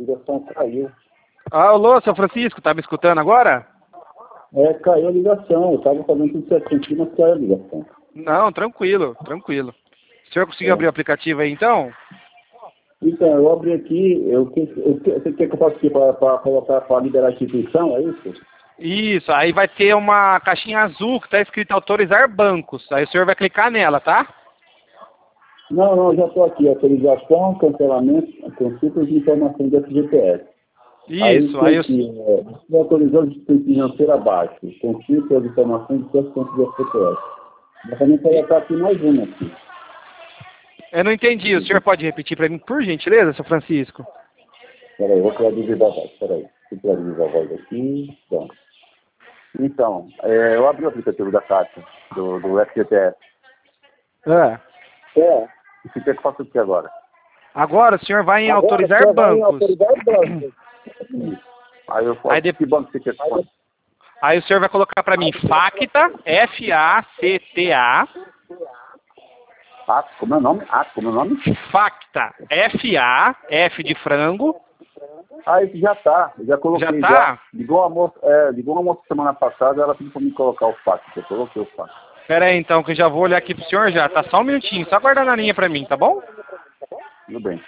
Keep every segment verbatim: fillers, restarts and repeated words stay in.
ligação caiu. Ah, alô, seu Francisco, tá me escutando agora? É, caiu a ligação. Eu estava fazendo tudo certinho aqui, mas caiu a ligação. Não, tranquilo, tranquilo. O senhor conseguiu É. abrir o aplicativo aí, então? Então, eu abri aqui, eu, eu, eu, você quer que eu faça aqui para colocar, para liberar a instituição, é isso? Isso, aí vai ter uma caixinha azul que tá escrito autorizar bancos. Aí o senhor vai clicar nela, tá? Não, não, já estou aqui. Autorização, cancelamento, consultas de informações do F G T S. Isso, Aí aí tem o... que, é, estou autorizando a instituição financeira abaixo, consulta as informações de suas do F G T S. Mas também colocar aqui mais uma aqui. Eu não entendi, o senhor pode repetir para mim, por gentileza, seu Francisco? Espera aí, eu vou traduzir a voz, espera aí. Vou traduzir a voz aqui, pronto. Então, é, eu abri o aplicativo da Caixa, do, do F G T S. Ah. É. E você quer que eu faça o que agora? Agora o senhor vai em Agora, autorizar você vai em bancos. autorizar bancos. Aí eu faço, Aí de- que banco você quer que eu faça? Aí o senhor vai colocar para mim Facta, F A C T A, Ah, como é o nome? Ah, como é o nome? Facta, F A, F de frango. Ah, esse já tá, eu já coloquei Já já. tá? Ligou uma moça, é, ligou uma moça semana passada, ela pediu pra mim colocar o fax, eu coloquei o fax. Pera aí então, que eu já vou olhar aqui pro senhor já. Tá só um minutinho, só aguardar na linha pra mim, tá bom? Tudo bem.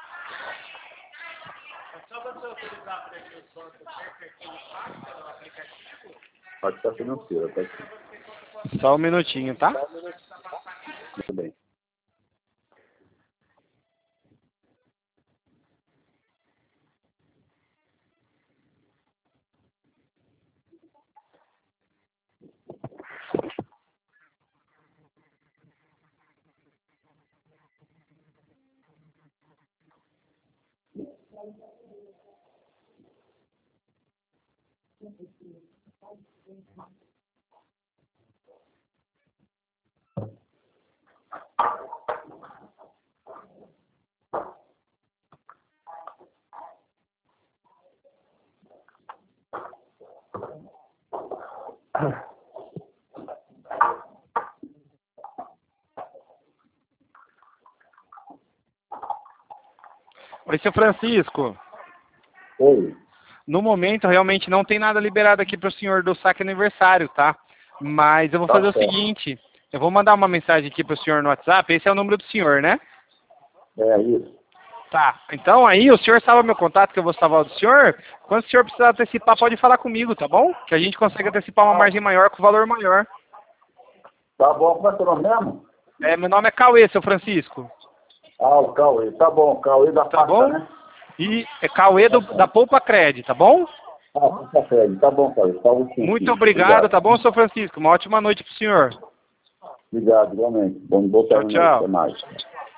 Pode estar financeira, tá aqui. Só um minutinho, tá? Tudo bem. Oi, seu Francisco. Oi. No momento, realmente não tem nada liberado aqui pro senhor do saque aniversário, tá? Mas eu vou Tá fazer o certo. seguinte. Eu vou mandar uma mensagem aqui pro senhor no WhatsApp. Esse é o número do senhor, né? É isso. Tá. Então aí, o senhor salva meu contato que eu vou salvar o do senhor. Quando o senhor precisar antecipar, pode falar comigo, tá bom? Que a gente consegue antecipar uma margem maior com valor maior. Tá bom, como é seu nome mesmo? É, meu nome é Cauê, seu Francisco. Ah, o Cauê. Tá bom, Cauê da Tá pasta, bom? né? E é Cauê do, da Poupa Cred, tá bom? Ah, tá certo. Tá bom, Cauê. Tá bom, sim, Muito sim. obrigado, tá bom, seu Francisco? Uma ótima noite pro senhor. Obrigado, igualmente. Bom, boa Tchau, tarde, tchau. até mais.